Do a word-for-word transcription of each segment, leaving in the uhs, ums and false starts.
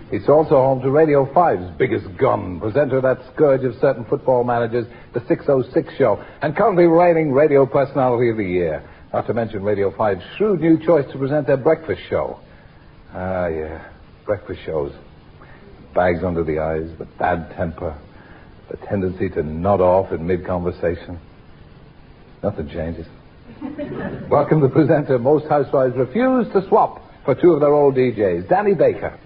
It's also home to Radio five's biggest gun, presenter of that scourge of certain football managers, the six oh six Show, and currently reigning Radio Personality of the Year. Not to mention Radio five's shrewd new choice to present their breakfast show. Ah, yeah, breakfast shows. Bags under the eyes, the bad temper, the tendency to nod off in mid-conversation. Nothing changes. Welcome the presenter most housewives refuse to swap for two of their old D Js, Danny Baker.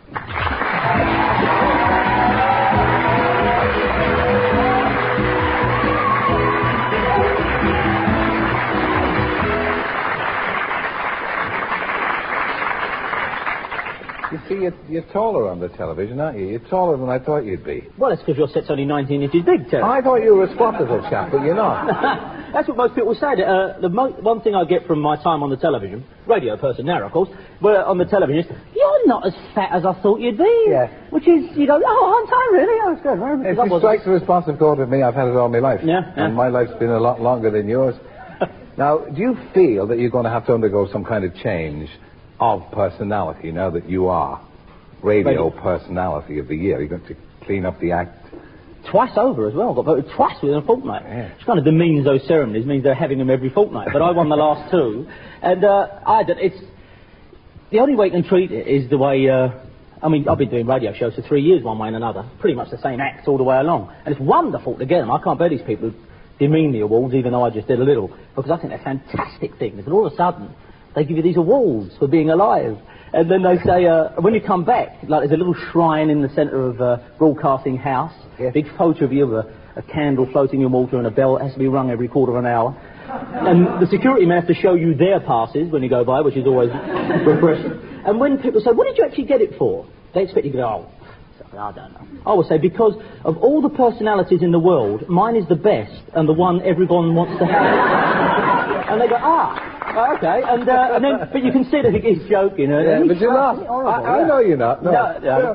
You see, you're, you're taller on the television, aren't you? You're taller than I thought you'd be. Well, it's because your set's only nineteen inches big, Terry. I thought you were a squat little chap, but you're not. That's what most people say. Uh, the mo- one thing I get from my time on the television, radio person now, of course, where on the television is, you're not as fat as I thought you'd be. Yeah. Which is, you go, oh, aren't I really? Oh, it's good. Right? If you strike the responsive chord with me, I've had it all my life. Yeah, yeah. And my life's been a lot longer than yours. Now, do you feel that you're going to have to undergo some kind of change of personality now that you are Radio Personality of the Year? You're going to clean up the act? Twice over as well. Got voted twice within a fortnight. Yeah. Which kind of demeans those ceremonies, means they're having them every fortnight. But I won the last two. And uh, I don't, it's... The only way you can treat it is the way... Uh, I mean, I've been doing radio shows for three years, one way and another. Pretty much the same act all the way along. And it's wonderful to get them. I can't bear these people who demean the awards, even though I just did a little. Because I think they're fantastic things. And all of a sudden, they give you these awards for being alive. And then they say, uh, when you come back, like there's a little shrine in the centre of uh, Broadcasting House, yeah. Big photo of you of a, a candle floating in water and a bell that has to be rung every quarter of an hour. And the security man has to show you their passes when you go by, which is always refreshing. And when people say, what did you actually get it for? They expect you to go, oh, I don't know. I would say, because of all the personalities in the world, mine is the best and the one everyone wants to have. And they go, ah. Oh, okay, and, uh, and then, but you can see that he's joking. Yeah, but you're not. Horrible, I, I yeah. know you're not. No. no, no.